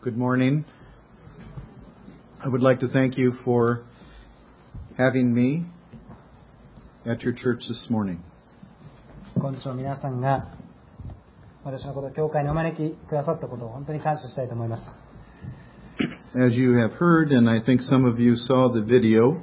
Good morning. I would like to thank you for having me at your church this morning. 今日皆さんが私のことを教会にお招きくださったことを本当に感謝したいと思います。 As you have heard, and I think some of you saw the video,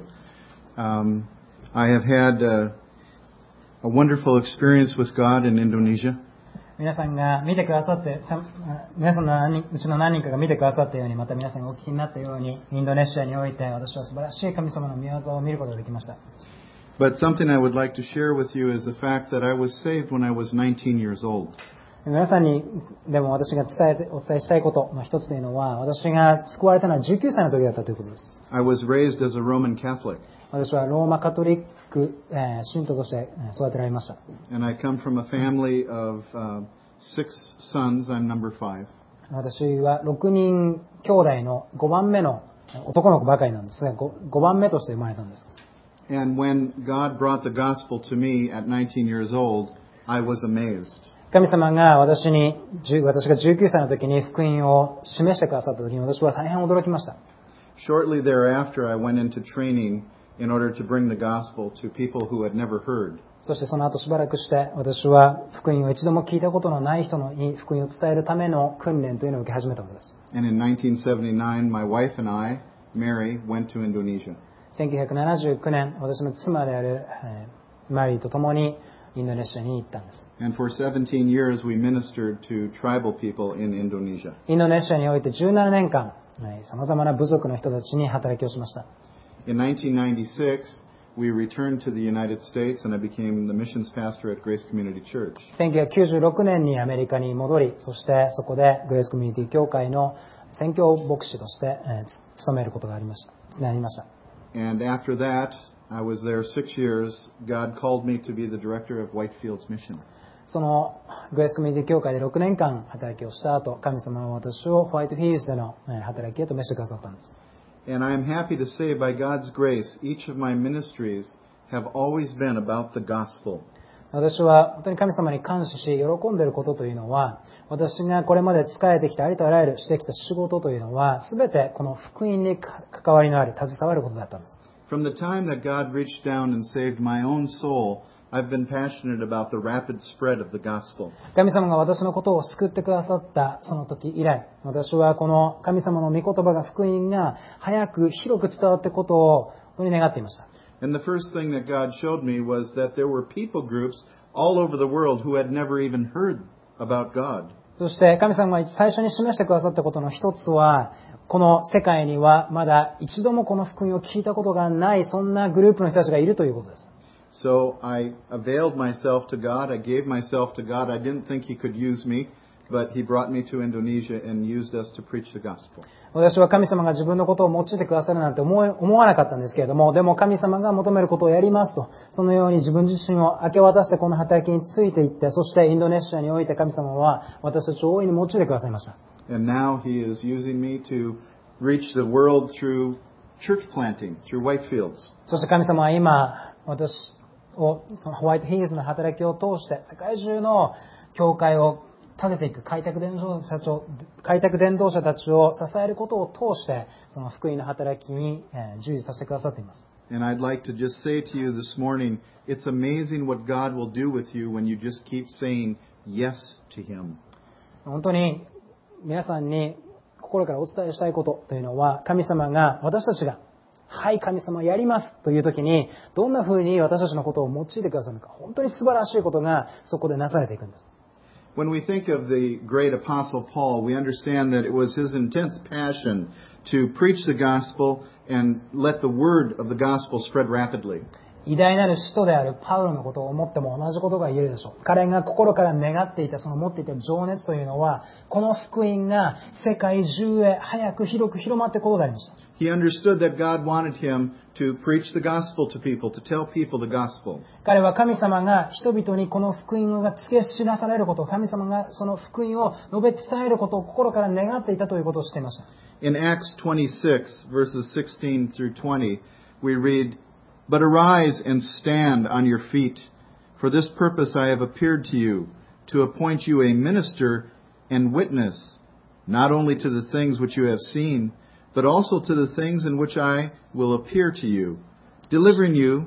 I have had a wonderful experience with God in Indonesia. 皆さんが見てくださって、皆さんのうちの何人かが見てくださったように、また皆さんがお聞きになったように、インドネシアにおいて私は素晴らしい神様の御業を見ることができました。 But something I would like to share with you is the fact that I was saved when I was 19 years old. 皆さんにでも私がお伝えしたいことの一つというのは、私が救われたのは19歳の時だったということです。 I was raised as a Roman Catholic. 私はローマカトリック信徒として育てられました。 And I come from a family of 6 sons. I'm number 5. 私は6人兄弟の5番目の男の子ばかりなんですが、5番目として生まれたんです。 And when God brought the gospel to me at 19 years old, I was amazed. 神様が私が19歳の時に福音を示してくださった時に私は大変驚きました。 Shortly thereafter, I went into training in order to bring the gospel to people who had never heard. そしてその後しばらくして私は福音を一度も聞いたことのない人に福音を伝えるための訓練というのを受け始めたのです。 And in 1979, my wife and I, Mary, went to Indonesia. 1979年、私の妻であるマリーと共にインドネシアに行ったんです。 And for 17 years, we ministered to tribal people in Indonesia. インドネシアにおいて17年間、様々な部族の人たちに働きをしました。 In 1996, we returned to the United States and I became the missions pastor at Grace Community Church. 1996年にアメリカに戻り、そしてそこでグレースコミュニティ教会の宣教牧師として務めることがなりました。 And after that, I was there 6 years. God called me to be the director of Whitefields Mission. そのグレースコミュニティ教会で6年間働きをした後、神様は私をホワイトフィールズでの働きへと召してくださったんです。 And I am happy to say, by God's grace, each of my ministries have always been about the gospel. 私は本当に神様に感謝し、喜んでいることというのは、私がこれまで仕えてきたありとあらゆるしてきた仕事というのは、すべてこの福音に関わりのある、携わることだったんです。 From the time that God reached down and saved my own soul, I've been passionate about the rapid spread of the gospel. 神様が私のことを救ってくださったその時以来、私はこの神様の御言葉が福音が早く広く伝わっていくことを本当に願っていました。 And the first thing that God showed me was that there were people groups all over the world who had never even heard about God. そして神様が最初に示してくださったことの一つは、この世界にはまだ一度もこの福音を聞いたことがない、そんなグループの人たちがいるということです。 So I availed myself to God. I gave myself to God. I didn't think He could use me, but He brought me to Indonesia and used us to preach the gospel. 私は神様が自分のことを用いてくださるなんて思わなかったんですけれども、でも神様が求めることをやりますと、そのように自分自身を明け渡してこの働きについていって、そしてインドネシアにおいて神様は私たちを大いに用いてくださいました。 And now He is using me to reach the world through church planting, through Whitefields. そして神様は今、私をそのホワイトヒールズの働きを通して世界中の教会を立てていく開拓伝道者たちを支えることを通してその福音の働きに従事させてくださっています。 And I'd like to just say to you this morning, it's amazing what God will do with you when you just keep saying yes to Him. 本当に皆さんに心からお伝えしたいことというのは、神様が私たちがはい神様やりますという時にどんな風に私たちのことを用いてくださるのか、本当に素晴らしいことがそこでなされていくんです。 When we think of the great apostle Paul, we understand that it was his intense passion to preach the gospel and let the word of the gospel spread rapidly. 偉大なる使徒であるパウロのことを思っても同じことが言えるでしょう。彼が心から願っていた、その持っていた情熱というのは、この福音が世界中へ早く広く広まっていくことでありました。 He understood that God wanted him to preach the gospel to people, to tell people the gospel. 彼は神様が人々にこの福音が告げ知らされること、神様がその福音を述べ伝えることを心から願っていたということを知っていました。 In Acts 26, verses 16 through 20, we read, "But arise and stand on your feet. For this purpose I have appeared to you, to appoint you a minister and witness not only to the things which you have seen, but also to the things in which I will appear to you, delivering you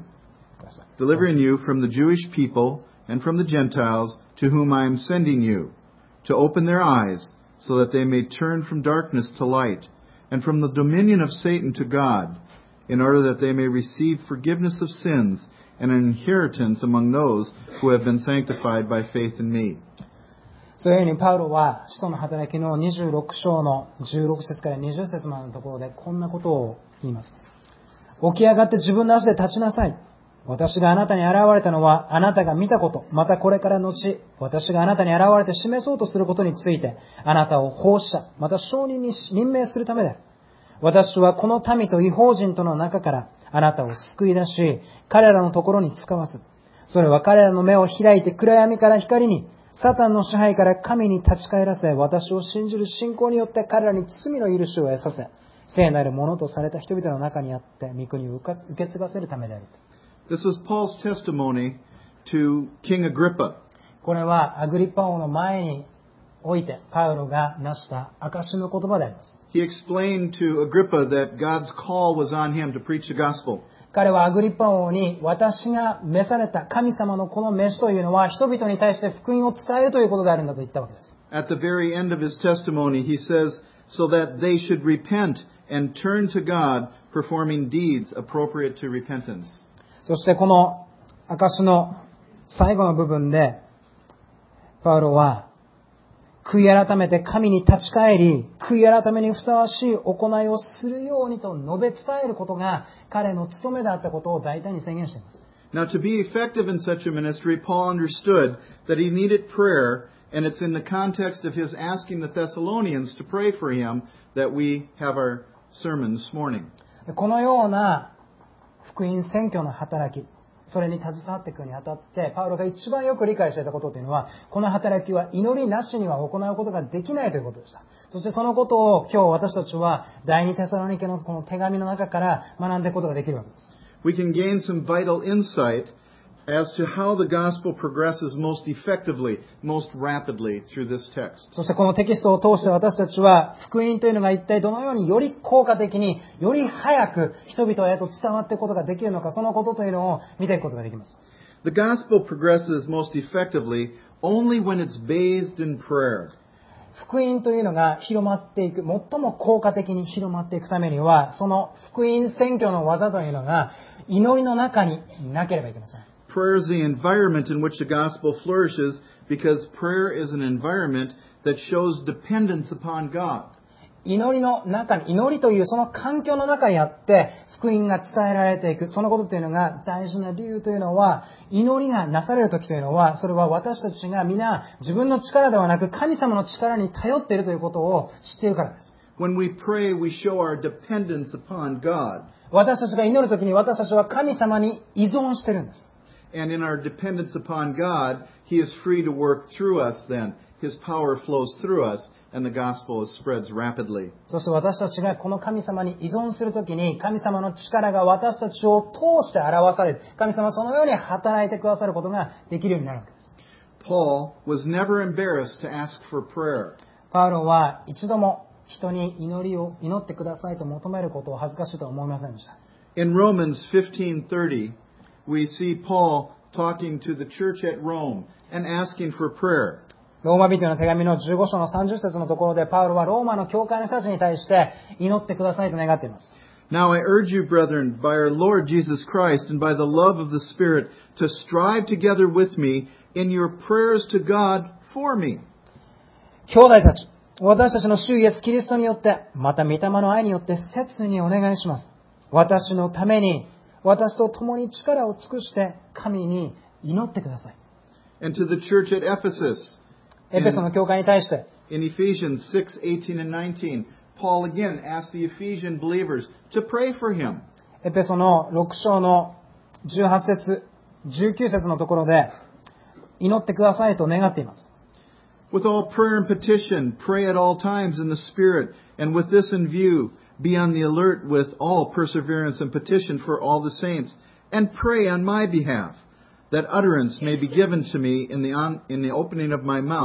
from the Jewish people and from the Gentiles to whom I am sending you, to open their eyes, so that they may turn from darkness to light, and from the dominion of Satan to God, in order that they may receive forgiveness of sins and an inheritance among those who have been sanctified by faith in me. そういうふうにパウロは使徒の働きの26章の16節から20節までのところでこんなことを言います。起き上がって自分の足で立ちなさい。私があなたに現れたのはあなたが見たこと、またこれから後、私があなたに現れて示そうとすることについて、あなたを奉仕者、また証人に任命するためである。私はこの民と異邦人との中からあなたを救い出し、彼らのところに使わす。それは彼らの目を開いて暗闇から光に、サタンの支配から神に立ち返らせ、私を信じる信仰によって彼らに罪の許しを得させ、聖なるものとされた人々の中にあって、御国を受け継がせるためである。 This was Paul's testimony to King Agrippa. これはアグリッパ王の前においてパウロが成した証の言葉であります。 He explained to Agrippa that God's call was on him to preach the gospel. 彼はアグリッパ王に私が召された神様のこの召しというのは人々に対して福音を伝えるということであるんだと言ったわけです。 At the very end of his testimony, he says, so that they should repent and turn to God, performing deeds appropriate to repentance. そしてこの証の最後の部分で、パウロは悔い改めて神に立ち返り、悔い改めにふさわしい行いをするようにと述べ伝えることが彼の務めであったことを大胆に宣言しています。 Now, to be effective in such a ministry, Paul understood that he needed prayer, and it's in the context of his asking the Thessalonians to pray for him that we have our sermon this morning. このような福音宣教の働き、それに携わっていくにあたって、パウロが一番よく理解していたことというのは、この働きは祈りなしには行うことができないということでした。そしてそのことを今日私たちは第二テサロニケのこの手紙の中から学んでいくことができるわけです。 We can gain some vital insight as to how the gospel progresses most effectively, most rapidly through this text. そしてこのテキストを通して私たちは福音というのが一体どのようにより効果的により早く人々へと伝わっていくことができるのか、そのことというのを見ていくことができます。 The gospel progresses most effectively only when it's bathed in prayer. 福音というのが広まっていく、最も効果的に広まっていくためには、その福音宣教の技というのが祈りの中になければいけません。 Prayer is the environment in which the gospel flourishes because prayer is an environment that shows dependence upon God. 祈りの中に、祈りというその環境の中にあって福音が伝えられていく。そのことというのが大事な理由というのは、祈りがなされるときというのは、それは私たちが皆自分の力ではなく神様の力に頼っているということを知っているからです。 When we pray, we show our dependence upon God. 私たちが祈るときに私たちは神様に依存しているんです。 And in our dependence upon God, He is free to work through us then. His power flows through us, and the gospel spreads rapidly. そして私たちがこの神様に依存するときに、神様の力が私たちを通して表される。神様はそのように働いてくださることができるようになるわけです。 Paul was never embarrassed to ask for prayer. パウロは一度も人に祈ってくださいと求めることを恥ずかしいとは思いませんでした。 In Romans 15:30, we see Paul talking to the church at Rome and asking for prayer. ローマ人の手紙の15章の30節のところで、パウロはローマの教会の人たちに対して祈ってくださいと願っています。 Now I urge you, brethren, by our Lord Jesus Christ and by the love of the Spirit, to strive together with me in your prayers to God for me. 兄弟たち、私たちの主イエスキリストによって、また御霊の愛によって切にお願いします。私のために、私と共に力を尽くして神に祈ってください。 And to the church at Ephesus, エペソの教会に対して、 in Ephesians 6:18 and 19, Paul again asked the Ephesian believers to pray for him. エペソの6章の18節、19節のところで、祈ってくださいと願っています。 With all prayer and petition, pray at all times in the Spirit, and with this in view, be on the alert with all perseverance and petition for all the saints, and pray on my behalf, that utterance may be given to me in the opening of my mouth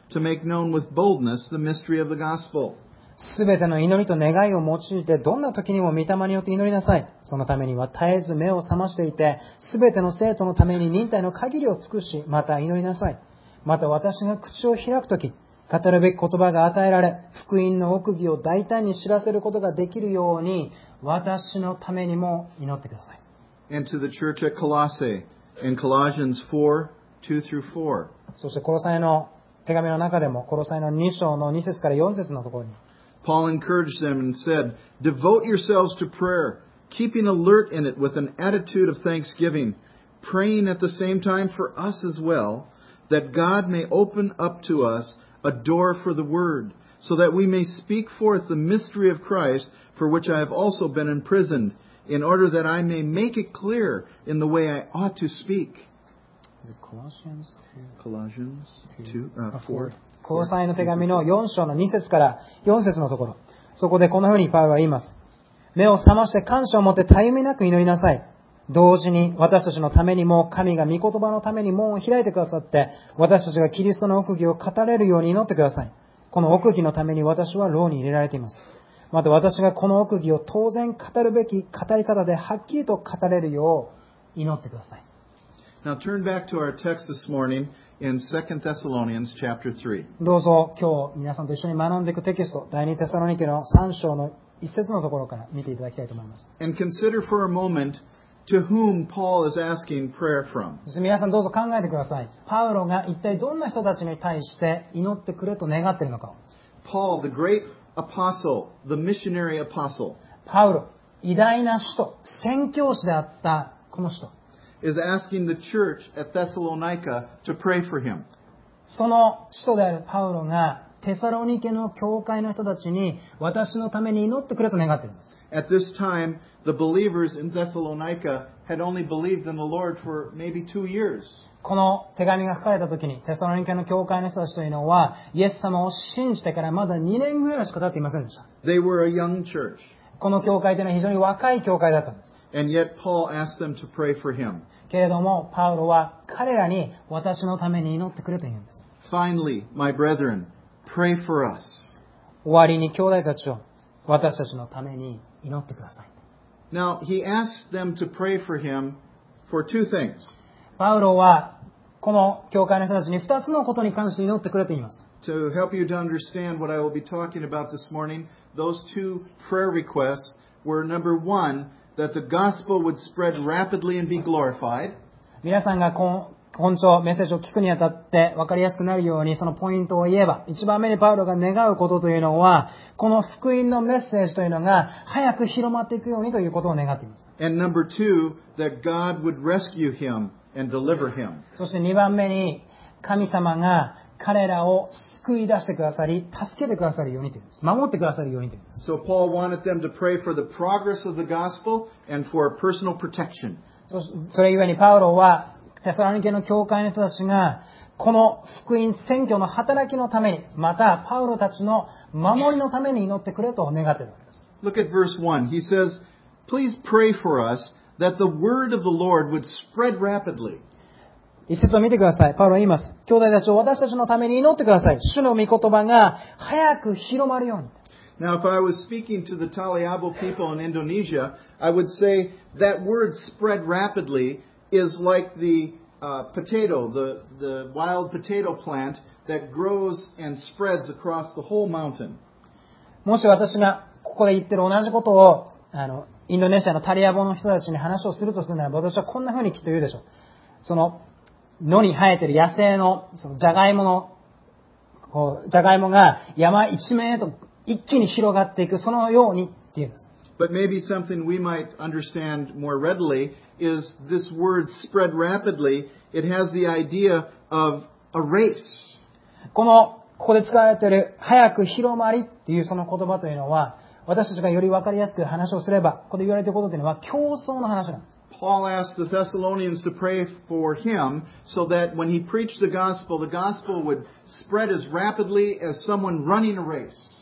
to make known with boldness the mystery of the gospel. すべての祈りと願いを用いて、どんな時にも御霊によって祈りなさい。そのためには絶えず目を覚ましていて、すべての生徒のために忍耐の限りを尽くし、また祈りなさい。また私が口を開くとき、語るべき言葉が与えられ、福音の奥義を大胆に知らせることができるように、私のためにも祈ってください。 And to the church at Colossae, in Colossians 4:2-4. そしてコロサイの手紙の中でも、コロサイの2章の2節から4節のところに、 Paul encouraged them and said, "Devote yourselves to prayer, keeping alert in it with an attitude of thanksgiving, praying at the same time for us as well, that God may open up to us a door for the word, so that we may speak forth the mystery of Christ, for which I have also been imprisoned, in order that I may make it clear in the way I ought to speak." Colossians 4. コロサイの手紙の4章の2節から4節のところ。そこでこんなふうにパウロは言います。目を覚まして感謝を持ってたゆみなく祈りなさい。同時に私たちのためにも神が御言葉のために門を開いてくださって、私たちがキリストの奥義を語れるように祈ってください。この奥義のために私は牢に入れられています。また私がこの奥義を当然語るべき語り方ではっきりと語れるよう祈ってください。 Now turn back to our text this morning in 2 Thessalonians chapter 3. どうぞ今日皆さんと一緒に学んでいくテキスト、第2テサロニケの3章の1節のところから見ていただきたいと思います。 And consider for a moment to whom Paul is asking prayer from. そして皆さんどうぞ考えてください。パウロが一体どんな人たちに対して祈ってくれと願っているのか。 Paul, the great apostle, the missionary apostle, パウロ、偉大な使徒、宣教師であったこの人。 is asking the church at Thessalonica to pray for him. その使徒であるパウロがテサロニケの教会の人たちに私のために祈ってくれと願っているんです。 At this time, the believers in Thessalonica had only believed in the Lord for maybe 2 years. この手紙が書かれた時にテサロニケの教会の人たちというのはイエス様を信じてからまだ2年ぐらいしか経っていませんでした。 They were a young church. この教会というのは非常に若い教会だったんです。 And yet Paul asked them to pray for him. けれどもパウロは彼らに私のために祈ってくれと言うんです。 Finally, my brethren, pray for us. 終わりに兄弟たちを私たちのために祈ってください。 Now, he asked them to pray for him for 2 things. パウロはこの教会の人たちに2つのことに関して祈ってくれと言います。 To help you to understand what I will be talking about this morning, those 2 prayer requests were number 1, that the gospel would spread rapidly and be glorified. 皆さんが今朝メッセージを聞くにあたって分かりやすくなるようにそのポイントを言えば、一番目にパウロが願うことというのは、この福音のメッセージというのが早く広まっていくようにということを願っています。 And number 2, that God would rescue him and deliver him. そして2番目に神様が彼らを救い出してくださり、助けてくださるようにというんです。守ってくださるようにというんです。 So Paul wanted them to pray for the progress of the gospel and for personal protection. それゆえにパウロはテサロニケの教会の人たちがこの福音宣教の働きのために、またパウロたちの守りのために祈ってくれと願っているわけです。 Look at verse 1. He says, "Please pray for us that the word of the Lord would spread rapidly." 一節を見てください。パウロは言います。兄弟たちを私たちのために祈ってください。主の御言葉が早く広まるように。 Now, if I was speaking to the Taliabo people in Indonesia, I would say that word spread rapidly is like the potato, the wild potato plant that grows and spreads across the whole mountain. もし私がここで言ってる同じことをインドネシアのタリアボの人たちに話をするとするならば、私はこんな風にきっと言うでしょう。その野に生えてる野生のそのジャガイモが山一面へと一気に広がっていく、そのようにっていうんです。 But maybe something we might understand more readily is this word spread rapidly. It has the idea of a race. ここで使われている早く広まりっていうその言葉というのは、私たちがより分かりやすく話をすれば、ここで言われていることというのは競争の話なんです。 Paul asked the Thessalonians to pray for him so that when he preached the gospel would spread as rapidly as someone running a race.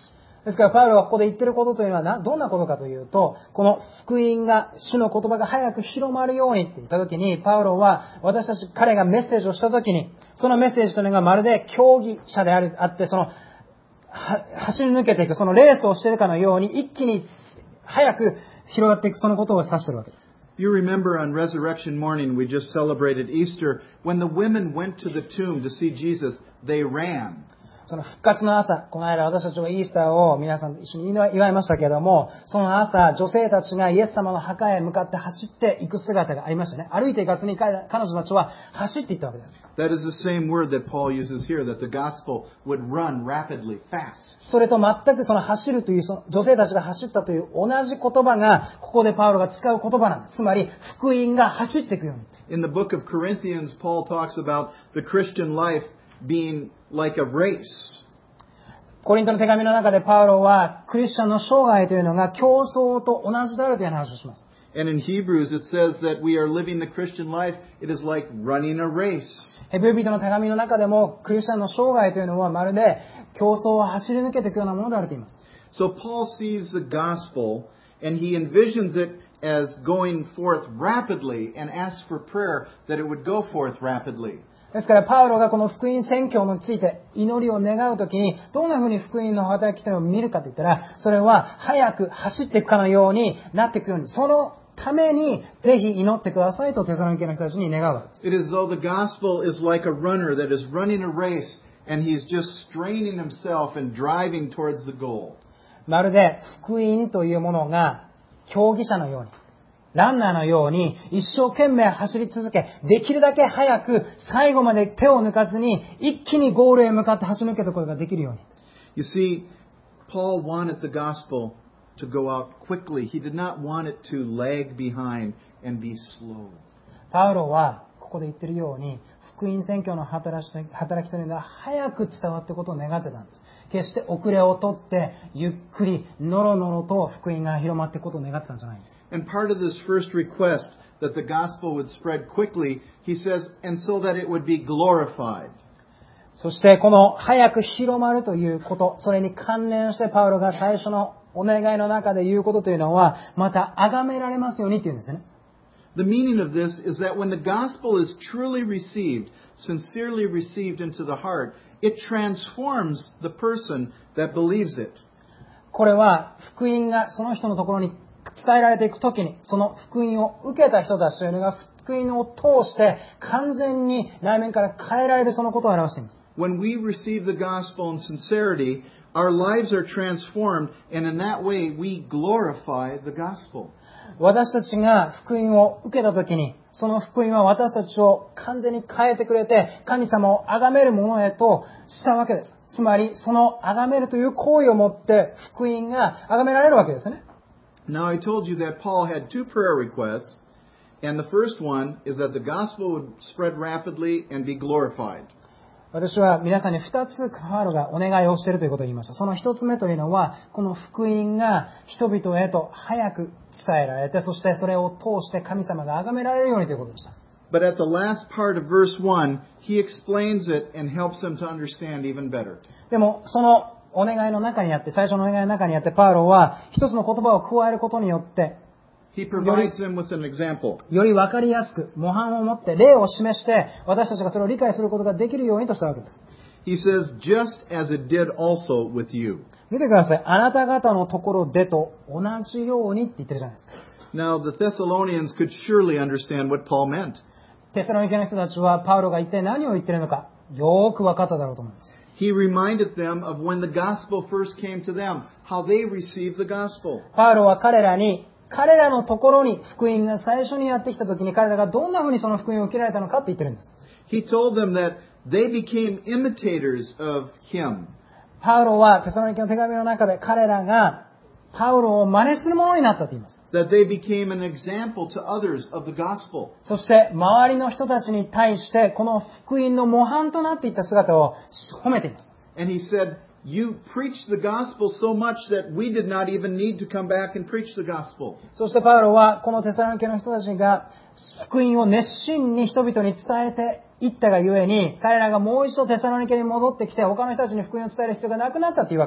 ですからパウロがここで言ってることというのはどんなことかというと、この福音が、主の言葉が早く広まるようにって言ったときに、パウロは彼がメッセージをしたときに、そのメッセージというのがまるで競技者であって、走り抜けていく、そのレースをしているかのように、一気に早く広がっていく、そのことを指しているわけです。 You remember on resurrection morning, we just celebrated Easter, when the women went to the tomb to see Jesus, they ran. その復活の朝、この間私たちはイースターを皆さんと一緒に祝いましたけれども、その朝、女性たちがイエス様の墓へ向かって走っていく姿がありましたね。歩いていかずに彼女たちは走っていったわけです。 That is the same word that Paul uses here, that the gospel would run rapidly, fast. それと全くその走るという、女性たちが走ったという同じ言葉が、ここでパウロが使う言葉なんです。つまり、福音が走っていくように。 In the book of Corinthians, Paul talks about the Christian life being like a race. コリントの手紙の中でパウロはクリスチャンの生涯というのが競争と同じであるという話をします。 And in Hebrews it says that we are living the Christian life, it is like running a race. ヘブル人の手紙の中でもクリスチャンの生涯というのはまるで競争を走り抜けていくようなものであると言います。 So Paul sees the gospel and he envisions it as going forth rapidly and asks for prayer that it would go forth rapidly. ですからパウロがこの福音宣教について祈りを願うときにどんなふうに福音の働きというのを見るかと言ったら、それは早く走っていくかのようになっていくように、そのためにぜひ祈ってくださいとテサロニケの人たちに願うわけです。 It is though the gospel is like a runner that is running a race and he is just straining himself and driving towards the goal. まるで福音というものが競技者のように、ランナーのように一生懸命走り続け、できるだけ早く最後まで手を抜かずに一気にゴールへ向かって走り抜けることができるように。 You see, Paul wanted the gospel to go out quickly. He did not want it to lag behind and be slow. パウロはここで言っているように、福音宣教の働きというのが早く伝わっていくことを願ってたんです。決して遅れをとってゆっくりのろのろと福音が広まっていくことを願ってたんじゃないんです。 And part of this first request that the gospel would spread quickly, he says, and so that it would be glorified. そしてこの早く広まるということ、それに関連してパウロが最初のお願いの中で言うことというのは、また崇められますようにというんですね。 The meaning of this is that when the gospel is truly received, sincerely received into the heart, it transforms the person that believes it. これは福音がその人のところに伝えられていくときに、その福音を受けた人たちというのが福音を通して完全に内面から変えられるそのことを表しています。 When we receive the gospel in sincerity, our lives are transformed, and in that way we glorify the gospel. 私たちが福音を受けたときに、その福音は私たちを完全に変えてくれて、神様を崇めるものへとしたわけです。つまり、その崇めるという行為をもって福音が崇められるわけですね。 Now I told you that Paul had two prayer requests, and the first one is that the gospel would spread rapidly and be glorified. 私は皆さんに2つパウロがお願いをしているということを言いました。その1つ目というのは、この福音が人々へと早く伝えられて、そしてそれを通して神様が崇められるようにということでした。 But at the last part of verse 1, he explains it and helps them to understand even better. でも、そのお願いの中にあって、最初のお願いの中にあって、パウロは一つの言葉を加えることによって、 He provides them with an example. より分かりやすく模範を持って例を示して私たちがそれを理解することができるようにとしたわけです。 He says, just as it did also with you. 見てください。あなた方のところでと同じようにって言ってるじゃないですか。 Now, the Thessalonians could surely understand what Paul meant. テサロニケの人たちはパウロが一体何を言ってるのかよーく分かっただろうと思います。 He reminded them of when the gospel first came to them, how they received the gospel. パウロは彼らのところに福音が最初にやってきた時に彼らがどんな風にその福音を受けられたのかって言ってるんです。 He told them that they became imitators of him. パウロはテサロニケの手紙の中で彼らがパウロを真似するものになったと言います。 That they became an example to others of the gospel. そして周りの人たちに対してこの福音の模範となっていった姿を褒めています。 And he said, you preached the gospel so much that we did not even need to come back and preach the gospel. そしてパウロはこのテサロニケの人たちが福音を熱心に人々に伝えていったがゆえに彼らがもう一度テサロニケに戻ってきて他の人たちに福音を伝える必要がなくなったというわけです。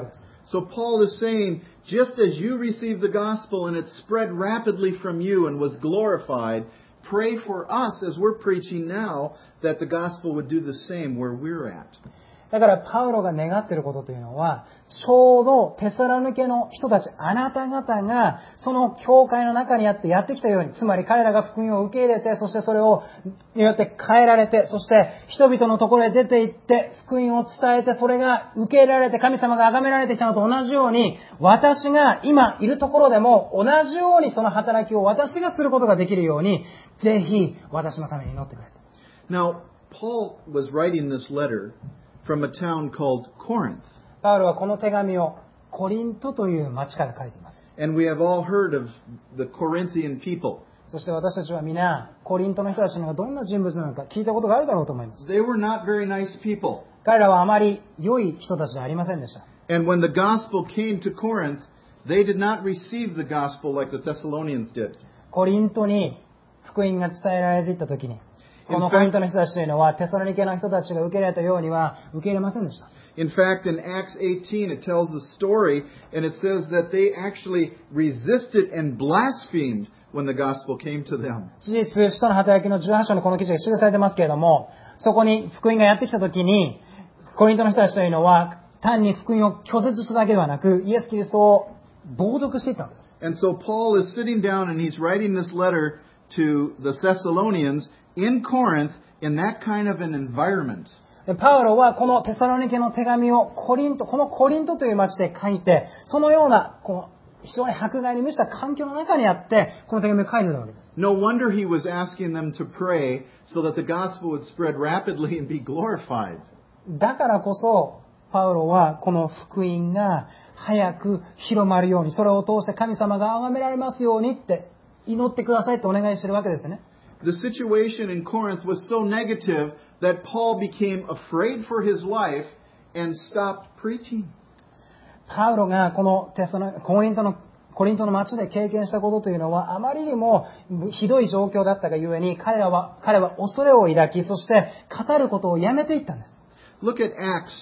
So Paul is saying, just as you received the gospel and it spread rapidly from you and was glorified, pray for us as we're preaching now that the gospel would do the same where we're at. だからパウロが願っていることというのは、ちょうどテサロニケの人たち、あなた方がその教会の中にあってやってきたように、つまり彼らが福音を受け入れて、そしてそれをによって変えられて、そして人々のところへ出て行って福音を伝えて、それが受け入れられて神様が崇められてきたのと同じように、私が今いるところでも同じようにその働きを私がすることができるように、ぜひ私のために祈ってくれ。 Now, Paul was writing this letter from a town called Corinth. パウロはこの手紙をコリントという町から書いています。 And we have all heard of the Corinthian people. そして私たちは皆、コリントの人たちがどんな人物なのか聞いたことがあるだろうと思います。 They were not very nice people. 彼らはあまり良い人たちではありませんでした。 And when the gospel came to Corinth, they did not receive the gospel like the Thessalonians did. コリントに福音が伝えられていったときに、このコリントの人たちというのはテサロニケの人たちが受け入れたようには受け入れませんでした。 In fact, in Acts 18, it tells the story, and it says that they actually resisted and blasphemed when the gospel came to them. 事実、使徒の働きの18章のこの記事が記されてますけれども、そこに福音がやってきたときに、コリントの人たちというのは単に福音を拒絶しただけではなく、イエス・キリストを冒涜していったわけです。 And so Paul is sitting down and he's writing this letter to the Thessalonians in Corinth in that kind of an environment. パウロはこのテサロニケの手紙をこのコリントという町で書いて、そのような非常に迫害に満ちた環境の中にあって、この手紙を書いていたわけです。 No wonder he was asking them to pray so that the gospel would spread rapidly and be glorified. だからこそ、パウロはこの福音が早く広まるように、それを通して神様が崇められますようにって祈ってくださいってお願いしているわけですね。 The situation in Corinth was so negative that Paul became afraid for his life and stopped preaching. パウロがこのコリントの町で経験したことというのはあまりにもひどい状況だったがゆえに彼は恐れを抱き、そして語ることをやめていったんです。 Look at Acts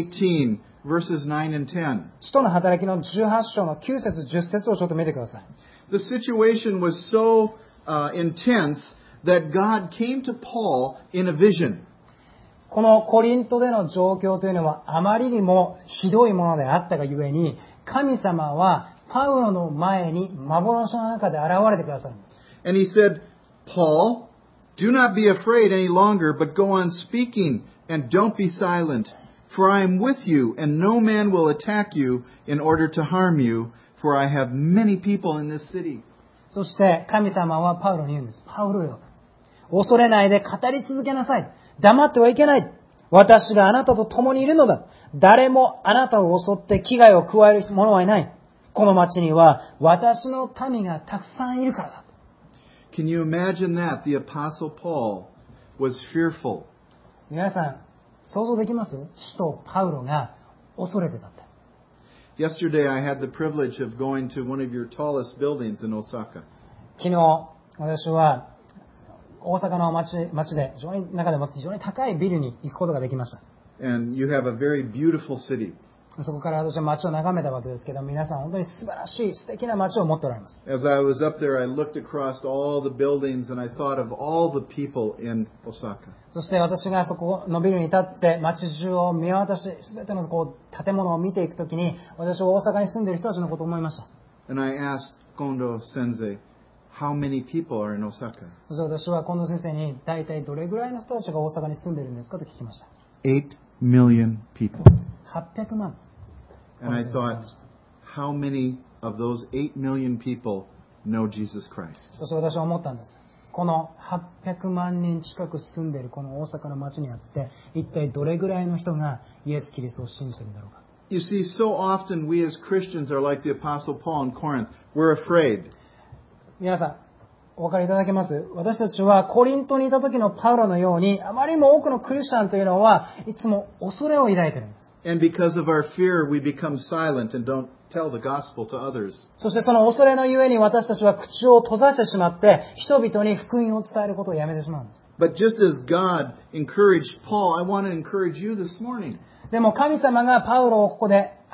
18 verses 9 and 10. 使徒の働きの18章の9節10節をちょっと見てください。 The situation was so intense that God came to Paul in a vision. このコリントでの状況というのはあまりにもひどいものであったがゆえに、神様はパウロの前に幻の中で現れてくださるんです。 And he said, Paul, do not be afraid any longer, but go on speaking and don't be silent. For I am with you, and no man will attack you in order to harm you, for I have many people in this city. そして神様はパウロに言うんです。パウロよ、恐れないで語り続けなさい。黙ってはいけない。私があなたと共にいるのだ。誰もあなたを襲って危害を加える者はいない。この町には私の民がたくさんいるからだ。 Can you imagine that? The Apostle Paul was fearful. 皆さん、想像できます？使徒パウロが恐れてたって。 Yesterday I had the privilege of going to one of your tallest buildings in Osaka. 昨日、私は大阪の町で中でも非常に高いビルに行くことができました。 And you have a very beautiful city. そこから私は街を眺めたわけですけど、皆さん本当に素晴らしい素敵な街を持っておられます。 As I was up there, I looked across all the buildings and I thought of all the people in Osaka. そして私がそこのビルに立って街中を見渡し、すべての建物を見ていくときに、私は大阪に住んでいる人たちのことを思いました。 And I asked Kondo Sensei, how many people are in Osaka? そして私は近藤先生に、大体どれぐらいの人たちが大阪に住んでいるんですかと聞きました。 8 million people. 800万。 And I thought, how many of those 8 million people know Jesus Christ? そして私は思ったんです。この800万人近く住んでいるこの大阪の町にあって、一体どれぐらいの人がイエス・キリストを信じているんだろうか。 You see, so often we as Christians are like the Apostle Paul in Corinth. We're afraid. 皆さん、お分かりいただけます？私たちはコリントにいた時のパウロのように、あまりにも多くのクリスチャンというのはいつも恐れを抱いているんです。 And because of our fear, we become silent and don't tell the gospel to others. そしてその恐れのゆえに私たちは口を閉ざしてしまって、人々に福音を伝えることをやめてしまうんです。 But just as God encouraged Paul, I want to encourage you this morning. でも神様がパウロをここで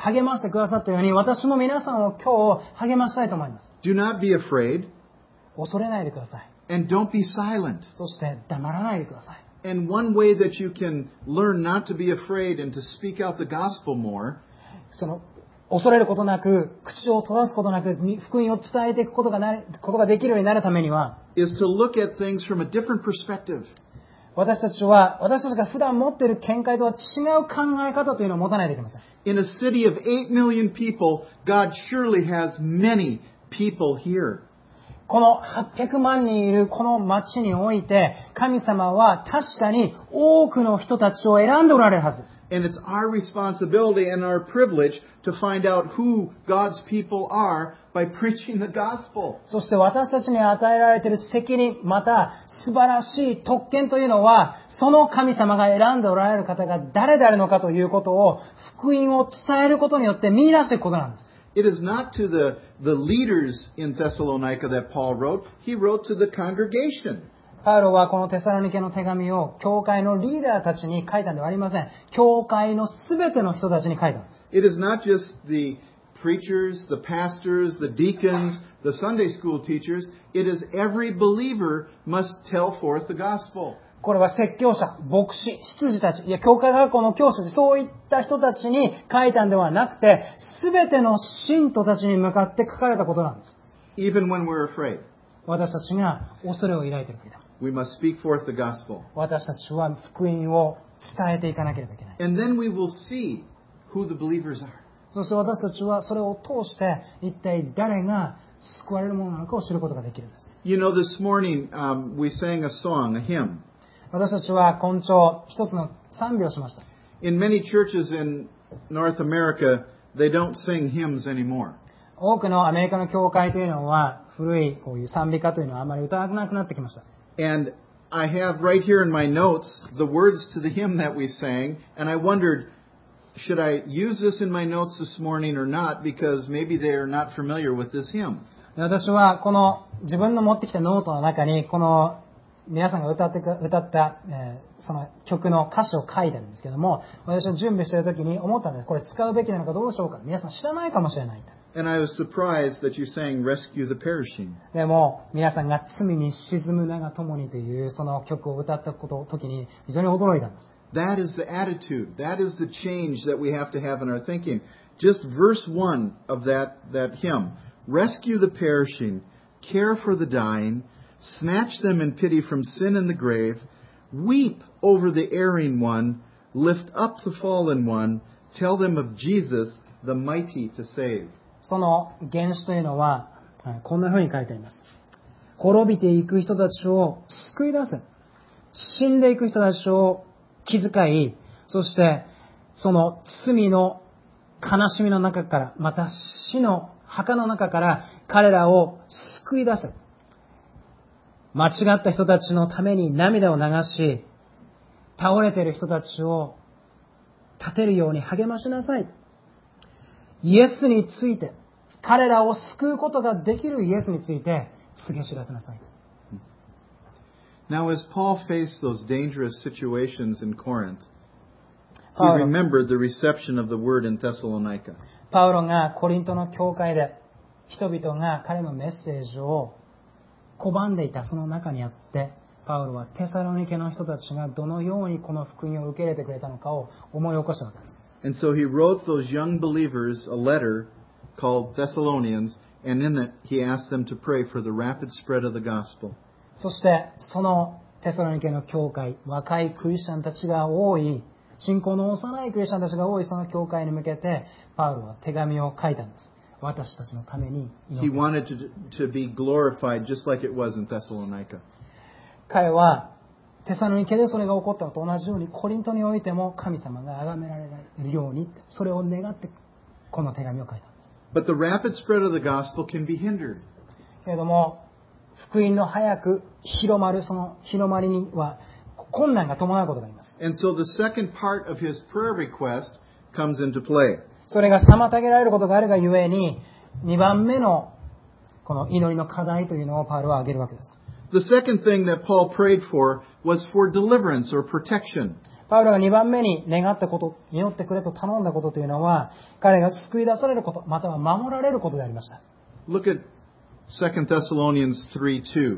励ましてくださったように、私も皆さんを今日励ましたいと思います。 Do not be afraid, 恐れないでください。 and don't be silent. そして黙らないでください。 And one way that you can learn not to be afraid and to speak out the gospel more 恐れることなく、口を閉ざすことなく、福音を伝えていくことができるようになるためには、 is to look at things from a different perspective. 私たちが普段持っている見解とは違う考え方というのを持たないといけません。 In a city of 8 million people, God surely has many people here. この800万人いるこの町において、神様は確かに多くの人たちを選んでおられるはずです。 And it's our responsibility and our privilege to find out who God's people are by preaching the gospel. そして私たちに与えられている責任、また素晴らしい特権というのは、その神様が選んでおられる方が誰であるのかということを、福音を伝えることによって見出していくことなんです。 It is not to the leaders in Thessalonica that Paul wrote. He wrote to the congregation. パウロはこのテサロニケの手紙を教会のリーダーたちに書いたんではありません。教会のすべての人たちに書いたんです。 It is not just the preachers, the pastors, the deacons, the Sunday school teachers. It is every believer must tell forth the gospel. これは説教者、牧師、執事たち、教会学校の教師、そういった人たちに書いたんではなくて、すべての信徒たちに向かって書かれたことなんです。 Even when we're afraid, 私たちが恐れを抱いている時だ。 we must speak forth the gospel. 私たちは福音を伝えていかなければいけない。 And then we will see who the believers are. そして私たちはそれを通して一体誰が救われるものなのかを知ることができるんです。 You know, this morning we sang a song, a hymn. 私たちは今朝一つの賛美をしました。 In many churches in North America, they don't sing hymns anymore. 多くのアメリカの教会というのは古いこういう賛美歌というのはあまり歌わなくなってきました。 And I have right here in my notes the words to the hymn that we sang, and I wondered, should I use this in my notes this morning or not, because maybe they are not familiar with this hymn. 私はこの自分の持ってきたノートの中にこの皆さんが歌った、その曲の歌詞を書いてるんですけども、私は準備している時に思ったんです。これ使うべきなのかどうでしょうか。皆さん知らないかもしれない。 And I was surprised that you sang Rescue the Perishing. でも皆さんが罪に沈む名が共にというその曲を歌った時に非常に驚いたんです。 That is the attitude. That is the change that we have to have in our thinking. Just verse 1 of that hymn. Rescue the perishing, care for the dying, snatch them in pity from sin and the grave, weep over the erring one, lift up the fallen one, tell them of Jesus, the mighty to save. その原詩というのはこんな風に書いてあります。滅びていく人たちを救い出せ。死んでいく人たちを気遣い、そしてその罪の悲しみの中から、また死の墓の中から彼らを救い出せ。間違った人たちのために涙を流し、倒れている人たちを立てるように励ましなさい。イエスについて、彼らを救うことができるイエスについて告げ知らせなさい。 Now, as Paul faced those dangerous situations in Corinth, he remembered the reception of the word in Thessalonica. パウロがコリントの教会で人々が彼のメッセージを拒んでいたその中にあって、パウロはテサロニケの人たちがどのようにこの福音を受け入れてくれたのかを思い起こしたわけです。 And so he wrote those young believers a letter called Thessalonians, and in it he asked them to pray for the rapid spread of the gospel. そしてそのテサロニケの教会、若いクリスチャンたちが多い、信仰の幼いクリスチャンたちが多いその教会に向けてパウロは手紙を書いたんです。私たちのために祈って。 He wanted to be glorified just like it was in Thessalonica. 彼はテサロニケでそれが起こったのと同じようにコリントにおいても神様が崇められるようにそれを願ってこの手紙を書いたんです。 But the rapid spread of the gospel can be hindered. けれども福音の早く広まるその広まりには困難が伴うことがあります。 And so the second part of his prayer request comes into play. それが妨げられることがあるがゆえに2番目のこの祈りの課題というのをパウロは挙げるわけです。 The second thing that Paul prayed for was for deliverance or protection. パウロが2番目に願ったこと、祈ってくれと頼んだことというのは、彼が救い出されること、または守られることでありました。 Look at 2 Thessalonians 3:2.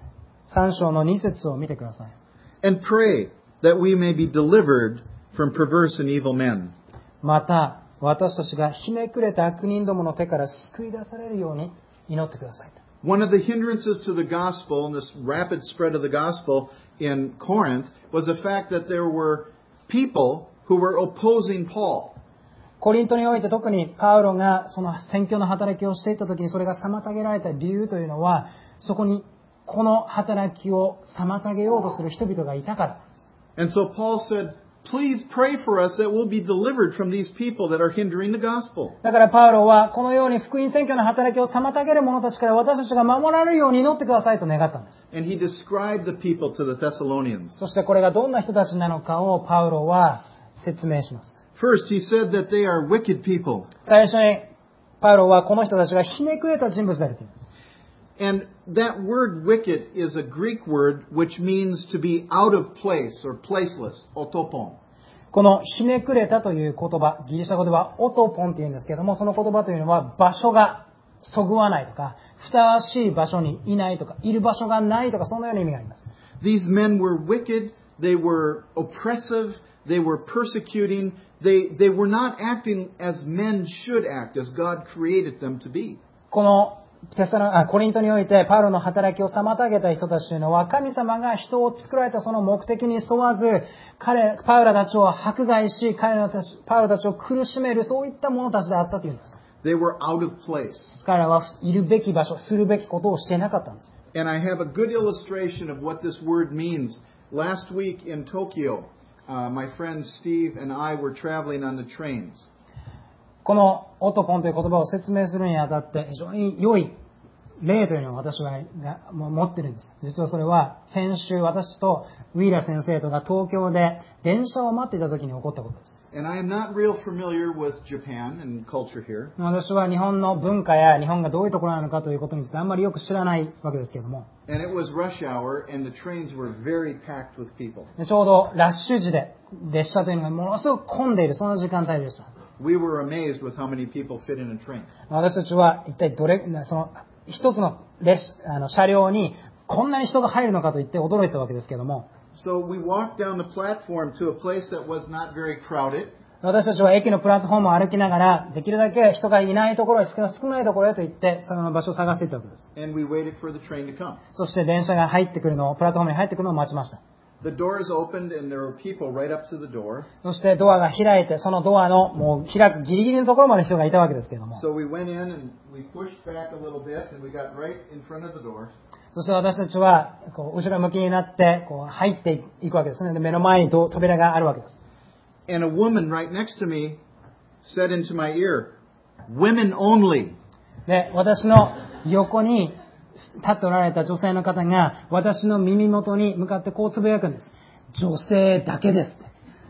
3章の2節を見てください。 And pray that we may be delivered from perverse and evil men. また、私たちがひねくれた悪人どもの手から救い出されるように祈ってください。 One of the hindrances to the gospel, and this rapid spread of the gospel in Corinth, was the fact that there were people who were opposing Paul. コリントにおいて特にパウロがその宣教の働きをしていた時にそれが妨げられた理由というのは、そこにこの働きを妨げようとする人々がいたからです。 And so Paul said, please pray for us that we'll be delivered from these people that are hindering the gospel. だからパウロはこのように福音宣教の働きを妨げる者たちから私たちが守られるように祈ってくださいと願ったんです。 And he described the people to the Thessalonians. そしてこれがどんな人たちなのかをパウロは説明します。 First, he said that they are wicked people. 最初にパウロはこの人たちがひねくれた人物であると言います。 And that word wicked is a Greek word which means to be out of place or placeless, otopon. このひねくれたという言葉、ギリシャ語ではオトポンというんですけれども、その言葉というのは場所がそぐわないとか、ふさわしい場所にいないとか、いる場所がないとか、そのような意味があります。 These men were wicked, they were oppressive, they were persecuting, they were not acting as men should act, as God created them to be. このコリントにおいてパウロの働きを妨げた人たちというのは、神様が人を作られたその目的に沿わず、パウロたちを迫害し、パウロたちを苦しめる、そういった者たちであったというんです。 They were out of place. 彼らはいるべき場所、するべきことをしていなかったんです。 And I have a good illustration of what this word means. Last week in Tokyo, my friend Steve and I were traveling on the trains. このオトポンという言葉を説明するにあたって非常に良い例というのを私は持ってるんです。実はそれは先週私とウィーラ先生とが東京で電車を待っていた時に起こったことです。 And I am not real familiar with Japan and culture here. 私は日本の文化や日本がどういうところなのかということについてあんまりよく知らないわけですけれども。 And it was rush hour and the trains were very packed with people. ちょうどラッシュ時で列車というのがものすごく混んでいるそんな時間帯でした。 We were amazed with how many people fit in a train. 私たちは一体その一つの車両にこんなに人が入るのかと言って驚いたわけですけれども。 So we walked down the platform to a place that was not very crowded. 私たちは駅のプラットフォームを歩きながらできるだけ人がいないところへ少ないところへと言ってその場所を探していったわけです。 And we waited for the train to come. そして電車が入ってくるのをプラットフォームに入ってくるのを待ちました。 The doors opened and there were people right up to the door. そしてドアが開いてそのドアのもう開くギリギリのところまで人がいたわけですけれども。 So we went in and we pushed back a little bit and we got right in front of the door. そして私たちはこう後ろ向きになってこう入っていくわけですね。で目の前に扉があるわけです。 And a woman right next to me said into my ear, "Women only." で私の横に立っておられた女性の方が私の耳元に向かってこうつぶやくんです。女性だけですって。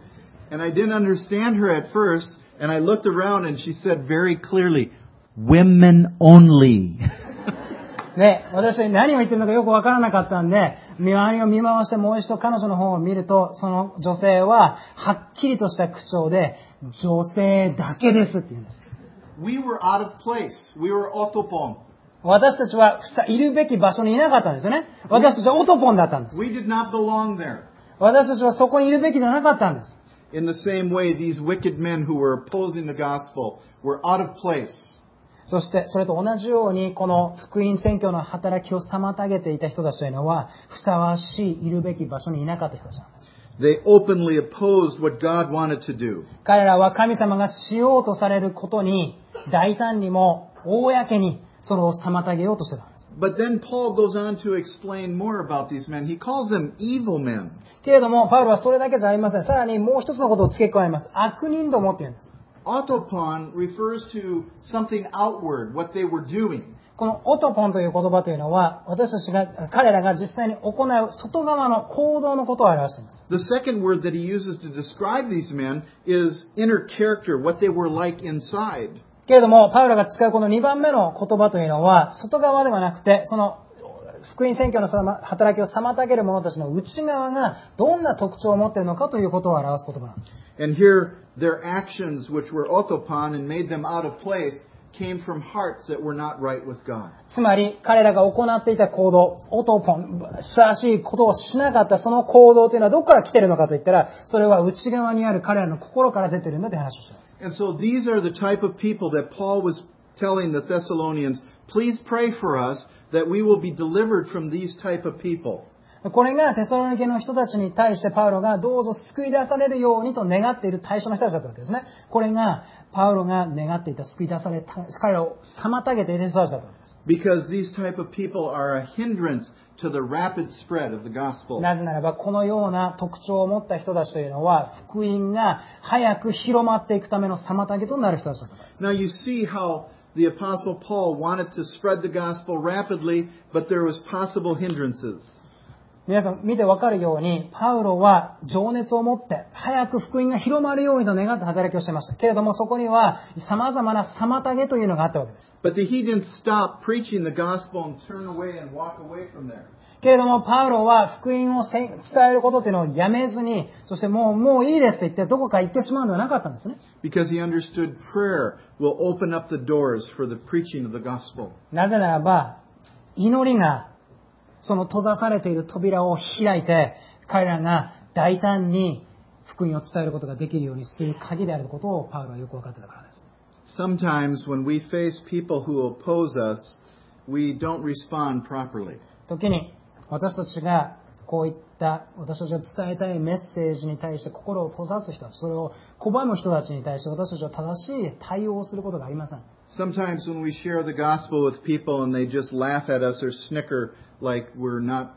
And I didn't understand her at first, and I looked around and she said very clearly, "Women only." で、私は何を言ってるのかよくわからなかったんで、周りを見回してもう一度彼女の方を見ると、その女性ははっきりとした口調で、女性だけですって言うんです。 We were out of place. We were otopon. 私たちはいるべき場所にいなかったんですよね。私たちはオトポンだったんです。 We did not belong there. 私たちはそこにいるべきじゃなかったんです。 In the same way, these wicked men who were opposing the gospel were out of place. そしてそれと同じようにこの福音宣教の働きを妨げていた人たちというのはふさわしいいるべき場所にいなかった人たちなんです。 They openly opposed what God wanted to do. 彼らは神様がしようとされることに大胆にも公にそれを妨げようとしてたんです。 But then Paul goes on to explain more about these men. He calls them evil men. けれどもパウロはそれだけじゃありません。さらにもう一つのことを付け加えます。悪人どもっていうんです。 Autopon refers to something outward, what they were doing. このオトポンという言葉というのは私たちが彼らが実際に行う外側の行動のことを表しています。 The second word that he uses to describe these men is inner character, what they were like inside. けれどもパウロが使うこの2番目の言葉というのは外側ではなくてその福音宣教の働きを妨げる者たちの内側がどんな特徴を持っているのかということを表す言葉なんです。 And here, their actions, which were otopon and made them out of place, came from hearts that were not right with God. つまり、彼らが行っていた行動、オトポン、ふさわしいことをしなかったその行動というのはどこから来ているのかといったら、それは内側にある彼らの心から出ているんだという話をしています。 And so these are the type of people that Paul was telling the Thessalonians, please pray for us that we will be delivered from these type of people. これがテサロニケの人たちに対してパウロがどうぞ救い出されるようにと願っている対象の人たちだったわけですね。これがパウロが願っていた救い出された彼らを妨げている人たちだったわけです。 Because these type of people are a hindrance to the rapid spread of the gospel. なぜならばこのような特徴を持った人たちというのは福音が早く広まっていくための妨げとなる人たちだったからです。 Now you see how the Apostle Paul wanted to spread the gospel rapidly, but there was possible hindrances. 皆さん見てわかるように、パウロは情熱を持って早く福音が広まるようにと願って働きをしていました。けれどもそこには様々な妨げというのがあったわけです。 But he didn't stop preaching the gospel and turn away and walk away from there. けれどもパウロは福音を伝えることというのをやめずに、そしてもういいですと言ってどこか行ってしまうのではなかったんですね。 Because he understood prayer will open up the doors for the preaching of the gospel. なぜならば祈りがその閉ざされている扉を開いて、彼らが大胆に福音を伝えることができるようにする鍵であることをパウロはよく分かっていたからです。 Sometimes when we face people who oppose us, we don't respond properly. 時に私たちがこういった私たちが伝えたいメッセージに対して心を閉ざす人たち、それを拒む人たちに対して私たちは正しい対応をすることがありません。 Sometimes when we share the gospel with people and they just laugh at us or snicker like we're not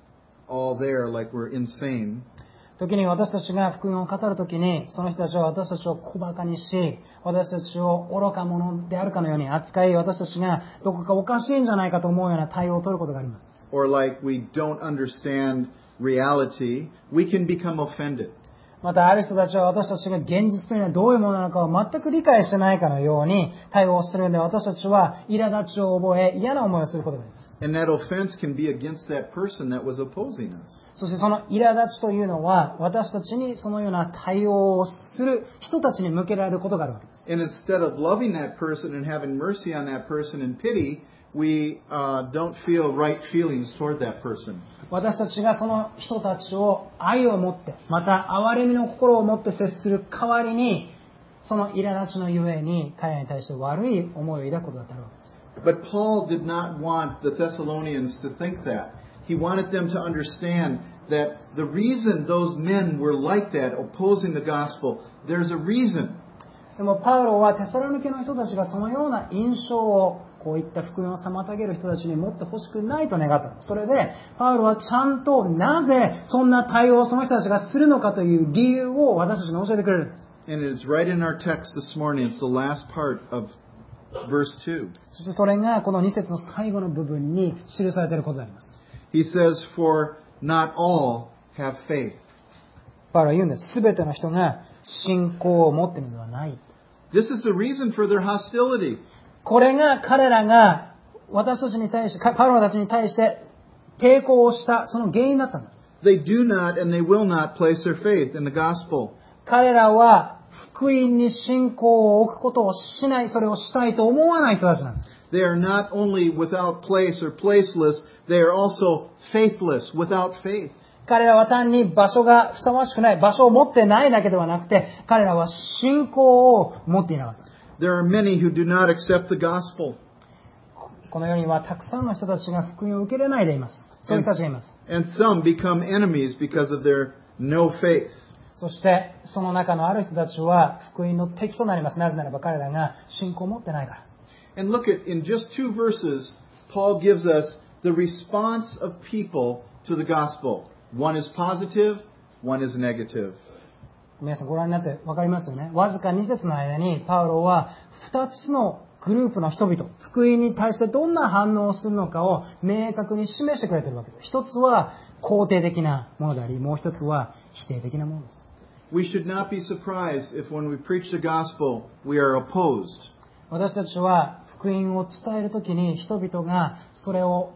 all there, like we're insane. 時に私たちが福音を語るときに、その人たちは私たちを小馬鹿にし、私たちを愚か者であるかのように扱い、私たちがどこかおかしいんじゃないかと思うような対応を取ることがあります。 Or like we don't understand reality, we can become offended. またある人たちは私たちが現実というのはどういうものなのかを全く理解してないかのように対応するので、私たちは苛立ちを覚え嫌な思いをすることがあります。 And that offense can be against that person that was opposing us. そしてその苛立ちというのは私たちにそのような対応をする人たちに向けられることがあるわけです。 And instead of loving that person and having mercy on that person and pity, we don't feel right feelings toward that person. 私たちがその人たちを愛を持って、また憐れみの心を持って接する代わりに、その苛立ちのゆえに彼らに対して悪い思いを抱くことだったわけです。 But Paul did not want the Thessalonians to think that. He wanted them to understand that the reason those men were like that, opposing the gospel, there's a reason. でもパウロはテサロニケの人たちがそのような印象をこういった福音を妨げる人たちに持ってほしくないと願った。それでパウロはちゃんとなぜそんな対応をその人たちがするのかという理由を私たちに教えてくれるんです。 And it's right in our text this morning. It's the last part of verse 2. そしてそれがこの2節の最後の部分に記されていることであります。 He says, for not all have faith. パウロは言うんです。すべての人が信仰を持っているのではない。 This is the reason for their hostility. これが彼らが私たちに対して、パウロたちに対して抵抗をしたその原因だったんです。 They do not and they will not place their faith in the gospel. 彼らは福音に信仰を置くことをしない、それをしたいと思わない人たちなんです。 They are not only without place or placeless, they are also faithless, without faith. 彼らは単に場所がふさわしくない、場所を持ってないだけではなくて、彼らは信仰を持っていなかったんです。 There are many who do not accept the gospel. この世にはたくさんの人たちが福音を受け入れないでいます。そういう人たちがいます。 And some become enemies because of their no faith. そしてその中のある人たちは福音の敵となります。なぜならば彼らが信仰を持ってないから。 And look at, in just 2 verses, Paul gives us the response of people to the gospel. One is positive, one is negative. 皆さんご覧になって分かりますよね。わずか2節の間にパウロは2つのグループの人々、福音に対してどんな反応をするのかを明確に示してくれているわけです。一つは肯定的なものであり、もう一つは否定的なものです。 We should not be surprised if when we preach the gospel, we are opposed. 私たちは福音を伝えるときに人々がそれを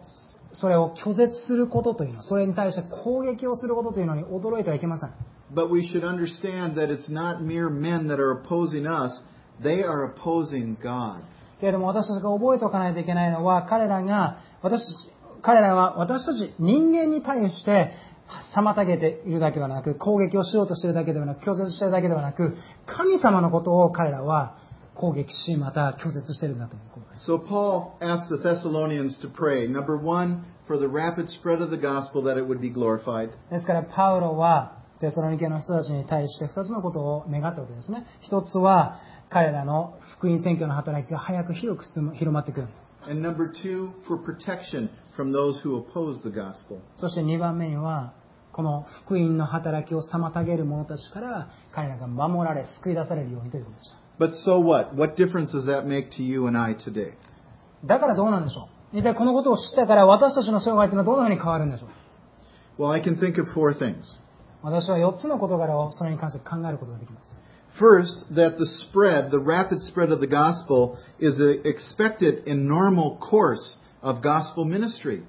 それを拒絶することというの、それに対して攻撃をすることというのに驚いてはいけません。 But we should understand that it's not mere men that are opposing us, they are opposing God. けれども私たちが覚えておかないといけないのは、彼らは私たち人間に対して妨げているだけではなく、攻撃をしようとしているだけではなく、拒絶しているだけではなく、神様のことを彼らは攻撃し、また拒絶しているんだということです。 So Paul asked the Thessalonians to pray, number one, for the rapid spread of the gospel that it would be glorified. ですからパウロはテサロニケの人たちに対して2つのことを願ったわけですね。一つは彼らの福音宣教の働きが早く広まってくる。 And number two, for protection from those who oppose the gospel. そして2番目にはこの福音の働きを妨げる者たちから彼らが守られ救い出されるようにということでした。 But so what? What difference does that make to you and I today? だからどうなんでしょう。一体このことを知ったから私たちの生涯というのはどのように変わるんでしょう。 Well, I can think of four things. 私は4つの事柄をそれに関して考えることができます。 First, that the rapid spread of the gospel is expected in normal course of gospel ministry.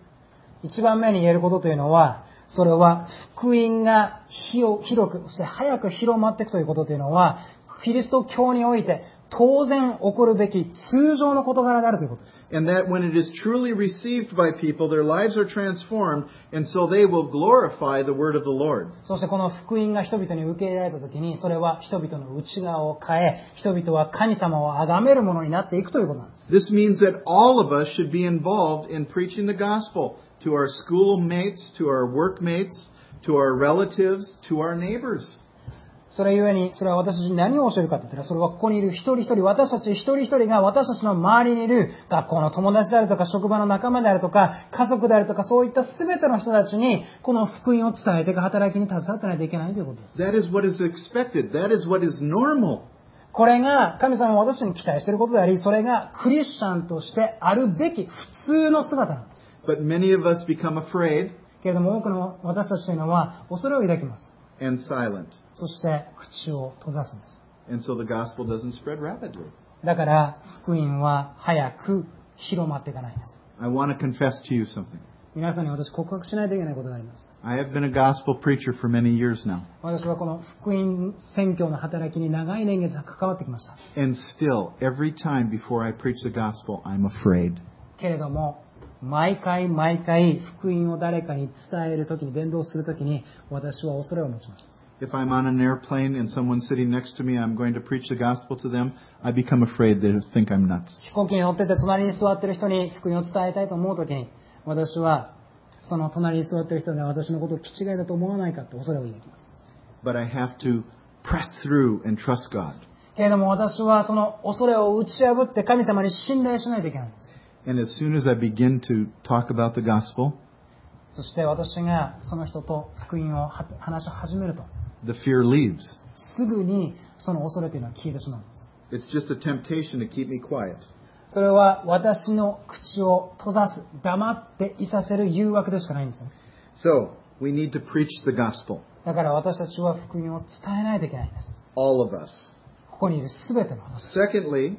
1番目に言えることというのは、それは福音が広く、そして早く広まっていくということというのは、キリスト教において当然起こるべき通常の事柄であるということです。 And that when it is truly received by people, their lives are transformed, and so they will glorify the word of the Lord. そしてこの福音が人々に受け入れられたときに、それは人々の内側を変え、人々は神様を崇めるものになっていくということなんです。 This means that all of us should be involved in preaching the gospel to our schoolmates, to our workmates, to our relatives, to our neighbors. それゆえに、それは私たちに何を教えるかと言ったら、それはここにいる一人一人、私たち一人一人が私たちの周りにいる学校の友達であるとか、職場の仲間であるとか、家族であるとか、そういった全ての人たちに、この福音を伝えていく働きに携わってないといけないということです。 That is what is expected. That is what is normal. これが神様は私に期待していることであり、それがクリスチャンとしてあるべき普通の姿なんです。 But many of us become afraid けれども多くの私たちというのは恐れを抱きます。 and silent. そして口を閉ざすんです。 And so the gospel doesn't spread rapidly. だから福音は早く広まっていかないんです。 I want to confess to you something. 皆さんに私告白しないといけないことがあります。 I have been a gospel preacher for many years now. 私はこの福音宣教の働きに長い年月関わってきました。 And still, every time before I preach the gospel, I'm afraid. けれども毎回福音を誰かに伝えるときに、伝道するときに私は恐れを持ちます。 If I'm on an airplane and someone's sitting next to me, I'm going to preach the gospel to them, I become afraid they'll think I'm nuts. 飛行機に乗ってて隣に座ってる人に福音を伝えたいと思うときに、私はその隣に座ってる人が私のことを気違いだと思わないかと恐れを抱きます。 But I have to press through and trust God. けれども私はその恐れを打ち破って神様に信頼しないといけないんです。 And as soon as I begin to talk about the gospel, そして私がその人と福音を話し始めると、 the fear leaves. すぐにその恐れというのは消えてしまうんです。 It's just a temptation to keep me quiet. それは私の口を閉ざす、黙っていさせる誘惑でしかないんですよ。 So, we need to preach the gospel. だから私たちは福音を伝えないといけないんです。 All of us. ここにいるすべての私。 Secondly,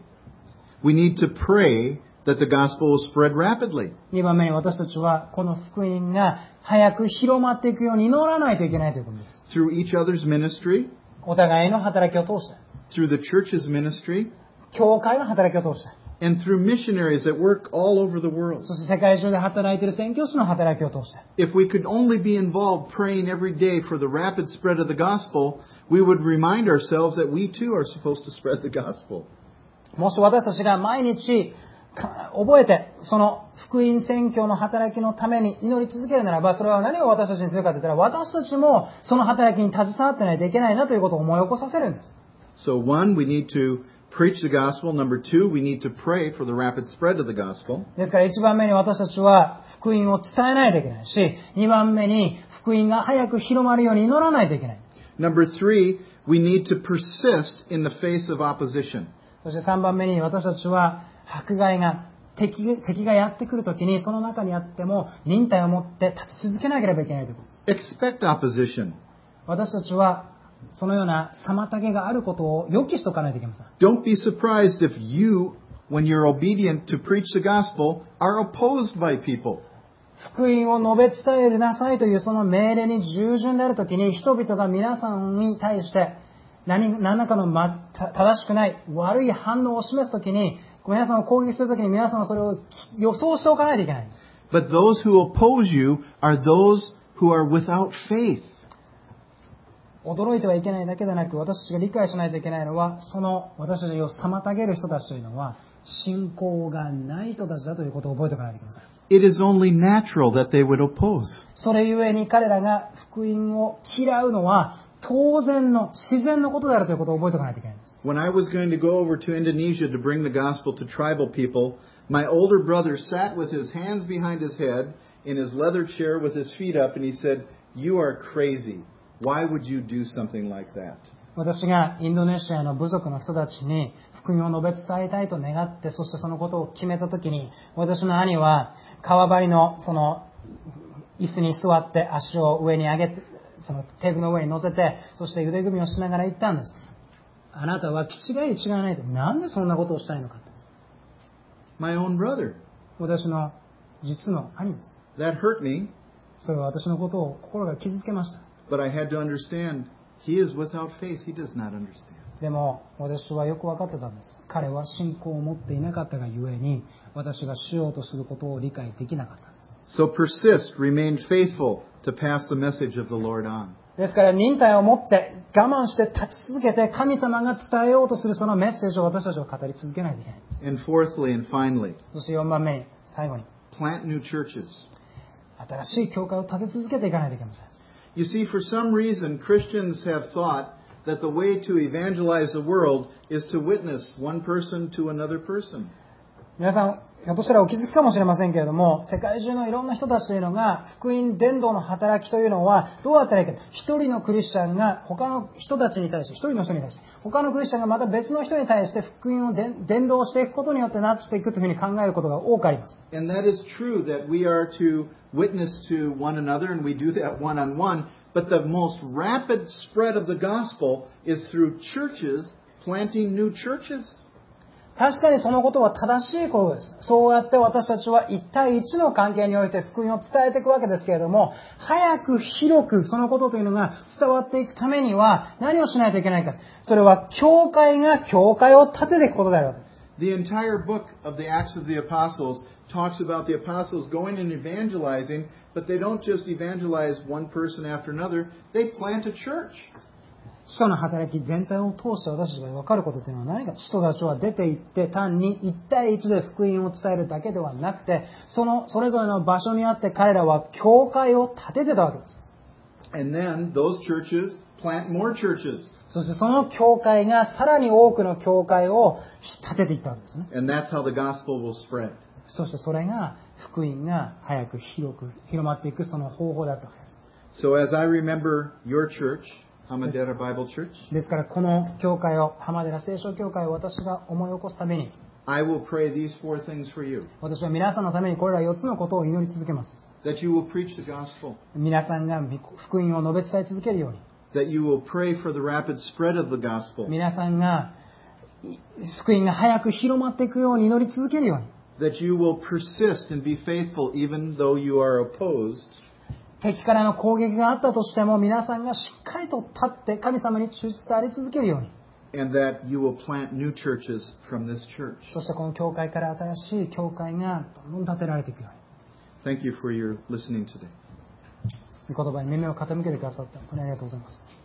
we need to pray that the gospel will spread rapidly. 2番目に私たちはこの福音が早く広まっていくように祈らないといけないということです。 Through each other's ministry, お互いの働きを通して、 through the church's ministry, 教会の働きを通して、 and through missionaries that work all over the world. そして世界中で働いている宣教師の働きを通して。 If we could only be involved praying every day for the rapid spread of the gospel, we would remind ourselves that we too are supposed to spread the gospel. もし私たちが毎日覚えて、その福音宣教の働きのために祈り続けるならば、それは何を私たちにするかといったら、私たちもその働きに携わってないといけないなということを思い起こさせるんです。 So one, we need to preach the gospel. Number two, we need to pray for the rapid spread of the gospel. ですから1番目に私たちは福音を伝えないといけないし、2番目に福音が早く広まるように祈らないといけない。 Number three, we need to persist in the face of opposition. そして3番目に私たちは迫害が敵がやってくるときにその中にあっても忍耐を持って立ち続けなければいけないということです。 Expect opposition. 私たちはそのような妨げがあることを予期しておかないといけません。 Don't be surprised if you, when you're obedient to preach the gospel, are opposed by people. 福音を述べ伝えなさいというその命令に従順であるときに、人々が皆さんに対して何らかの正しくない悪い反応を示すときに、皆さんを攻撃するときに皆さんはそれを予想しておかないといけないんです。 But those who oppose you are those who are without faith. 驚いてはいけないだけでなく、私たちが理解しないといけないのは、その私たちを妨げる人たちというのは、信仰がない人たちだということを覚えておかないといけません。 It is only natural that they would oppose. それゆえに彼らが福音を嫌うのは、当然の自然のことであるということを覚えておかないといけないんです。 When I was going to go over to Indonesia to bring the gospel to tribal people, my older brother sat with his hands behind his head in his leather chair with his feet up, and he said, "You are crazy. Why would you do something like that?" 私がインドネシアの部族の人たちに福音を述べ伝えたいと願って、そしてそのことを決めたときに、私の兄は川張りのその椅子に座って足を上に上げて、そのテーブルの上に乗せて、そして腕組みをしながら言ったんです。あなたは気違いないと。なんでそんなことをしたいのかと。 My own brother. 私の実の兄です。 That hurt me. それは私のことを心が傷つけました。 But I had to understand, he is without faith. He does not understand. でも私はよく分かってたんです。彼は信仰を持っていなかったがゆえに、私がしようとすることを理解できなかったんです。 So persist, remain faithful to pass the message of the Lord on. ですから忍耐を持って我慢して立ち続けて、神様が伝えようとするそのメッセージを私たちは語り続けないといけないんです。 And fourthly and finally, そして4番目に最後に、 plant new churches. 新しい教会を立て続けていかないといけません。 You see, for some reason, Christians have thought that the way to evangelize the world is to witness one person to another person. 皆さん、ひょっとしたらお気づきかもしれませんけれども、世界中のいろんな人たちというのが、福音伝道の働きというのは、どうやったらいいか。一人のクリスチャンが他の人たちに対して、一人の人に対して、他のクリスチャンがまた別の人に対して福音を伝道していくことによってなっていくというふうに考えることが多くあります。 And that is true that we are to witness to one another, and we do that one-on-one. But the most rapid spread of the gospel is through churches planting new churches. 確かにそのことは正しいことです。そうやって私たちは一対一の関係において福音を伝えていくわけですけれども、早く広くそのことというのが伝わっていくためには何をしないといけないか。それは教会が教会を立てていくことであるわけです。 The entire book of the Acts of the Apostles talks about the apostles going and evangelizing, but they don't just evangelize one person after another, they plant a church. 使徒の働き全体を通して私たちが分かることというのは何か。使徒たちは出て行って単に一対一で福音を伝えるだけではなくて、それぞれの場所にあって彼らは教会を建ててたわけです。 And then those churches plant more churches. そしてその教会がさらに多くの教会を建てていったわけですね。 And that's how the gospel will spread. そしてそれが福音が早く広まっていくその方法だったわけです。 So as I remember your church, Hamadera Bible Church, ですからこの教会を、浜寺聖書教会を私が思い起こすために、 I will pray these four things for you. 私は皆さんのためにこれら4つのことを祈り続けます。 That you will preach the gospel. 皆さんが福音を述べ伝え続けるように。 That you will pray for the rapid spread of the gospel. 皆さんが福音が早く広まっていくように祈り続けるように。 That you will persist and be faithful even though you are opposed. 敵からの攻撃があったとしても皆さんがしっかりと立って神様に忠実であり続けるように。 And that you will plant new churches from this church. そしてこの教会から新しい教会がどんどん建てられていくように。 Thank you for your listening today. 御言葉に耳を傾けてくださった本当にありがとうございます。